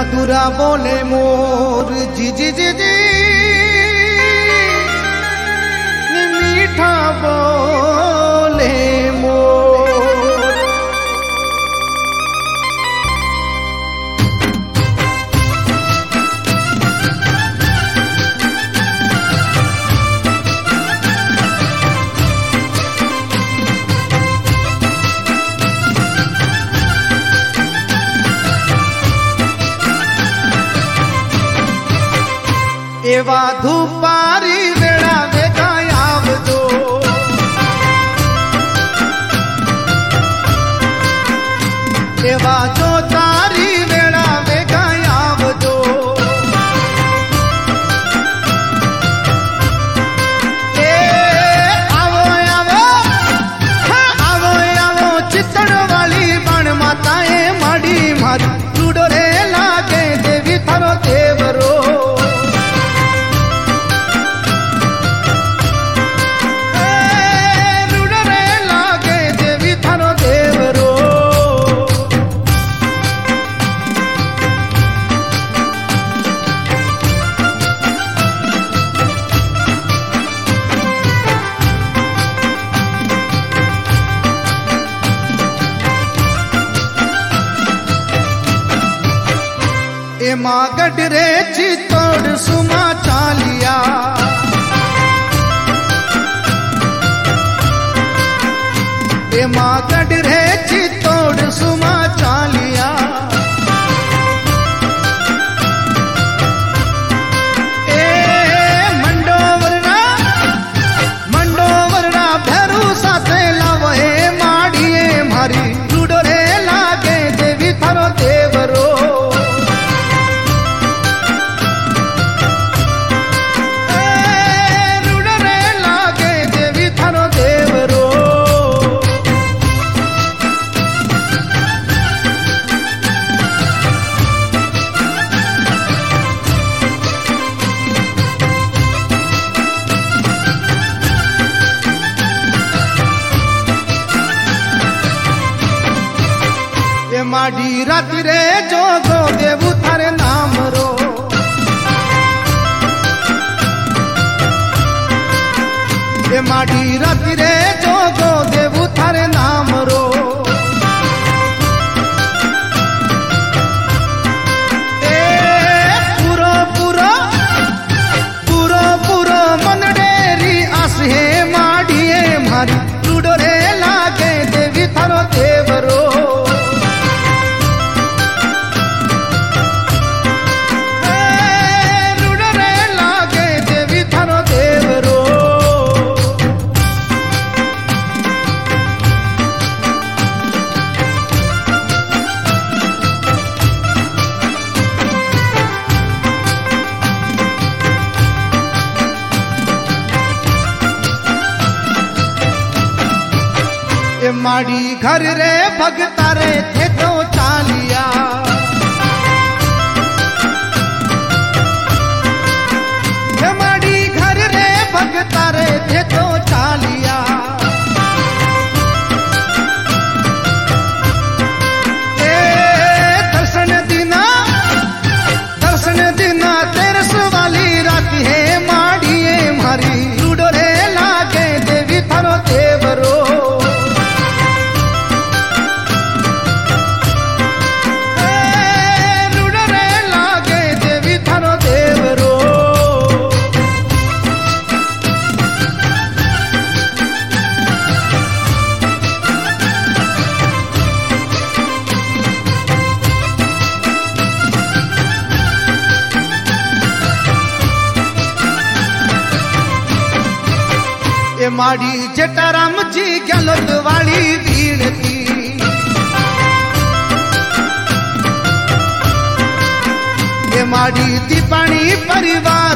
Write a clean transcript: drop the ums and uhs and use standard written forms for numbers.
मधुरा बोले मोर जी जी जी जी, मीठा बोले मोर। एवा धूपारी वेड़ा वेगा आवजो, एवा जो तारी वेड़ा वेगा आवजो। ए आवो आवो आवो आवो चितड़ वाली बण माताए माड़ी मारी लूडो रे लागे देवी थारो देवरो। एमा गडरे चितोड़ सुमा चालिया, एमा गडरे चितोड़ सुमा चालिया। ए मंडोवरना भैरू साथे लावे माड़िए मारी लूडो रे लागे देवी थारो देवरो। माड़ी राती रे जोगो देवू थारे नाम रो, ये माड़ी राती रे जोगो देवू थारे नाम रो। ए पूरो पूरो पूरो पूरो मन डेरी आस है माड़िए मारी लूडो रे लागे देवी थारो देवरो। माड़ी घर रे भगता रे थे तो चालिया, माड़ी घर रे भगता रे थे तो चालिया। ए दर्शन दिना तेरस वाली रात है माड़िए मारी लूडो रे लागे देवी थारो देवरो। माड़ी जटाराम जी गलोद वाली भीड़ थी, ये माड़ी दीपानी परिवार